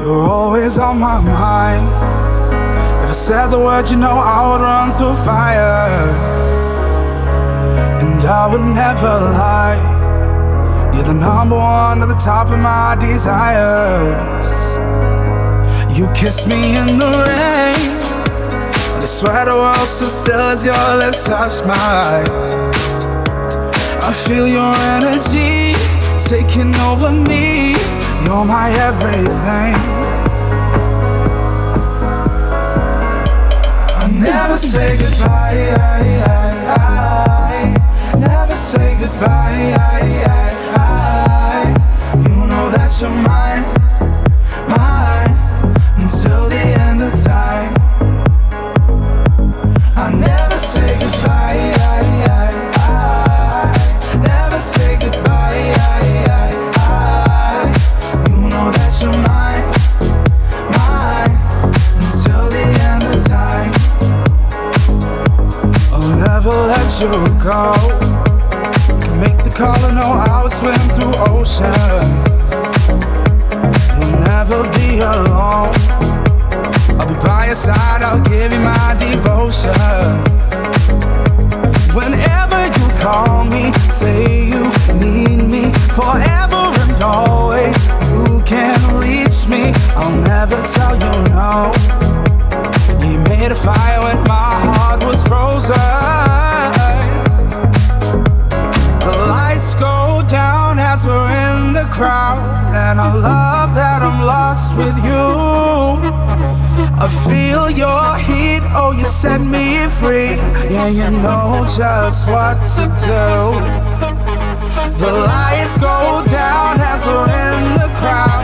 You're always on my mind. If I said the word, you know I would run through fire. And I would never lie. You're the number one at the top of my desires. You kiss me in the rain, and I swear the world stood still as your lips touch mine. I feel your energy taking over me. You're my everything. I'll never say goodbye. Never say goodbye. You know that you're mine, mine, until the end of time. I'll never say goodbye. Never say goodbye. You know that you're mine, mine, until the end of time. I'll never let you go. Can make the call and know I will swim through ocean. You'll never be alone. I'll be by your side, I'll give you my devotion. Whenever you call me, say you need me forever and always. You can reach me, I'll never tell you no. You made a fire when my heart was frozen. The lights go down as we're in the crowd, and I love that I'm lost with you. I feel your heat, oh you set me free. Yeah, you know just what to do. The lights go down as we're in the crowd,